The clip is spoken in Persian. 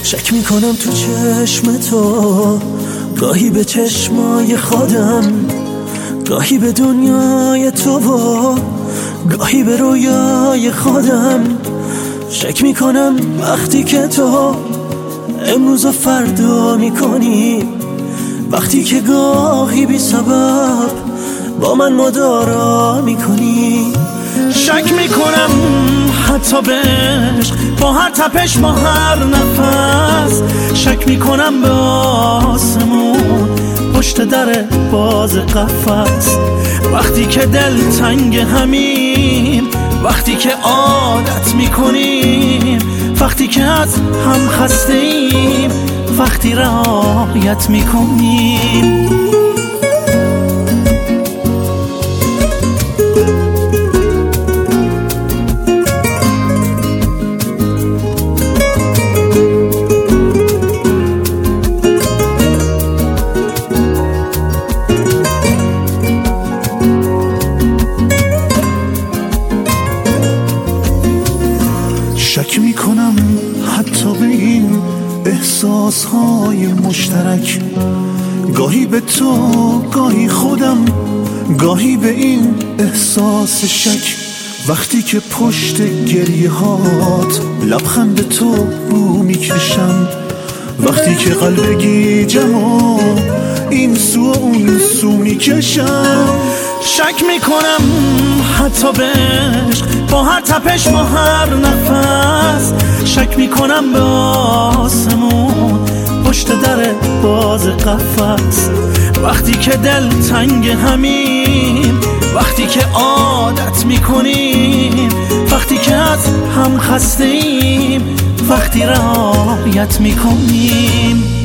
شک میکنم تو چشم تو، گاهی به چشمای خودم، گاهی به دنیای تو و گاهی به رویای خودم. شک میکنم وقتی که تو امروز و فردا میکنی، وقتی که گاهی بی سبب با من مدارا میکنی. شک میکنم حتی به عشق، با هر تپش، با هر نفس. شک میکنم به آسمون پشت در باز قفس. وقتی که دل تنگ همیم، وقتی که عادت میکنیم، وقتی که از هم خسته ایم، وقتی رعایت میکنیم. شک میکنم حتی به این احساسهای مشترک، گاهی به تو، گاهی خودم، گاهی به این احساس شک. وقتی که پشت گریه هات لبخند تو رو میکشم، وقتی که قلب گیجم و این سو و اون سو میکشم. شک میکنم حتی به عشق، با هر تپش، با هر نفس. شک میکنم به آسمون پشت در باز قفس. وقتی که دل تنگ همیم، وقتی که عادت میکنیم، وقتی که از هم خسته ایم، وقتی رعایت میکنیم.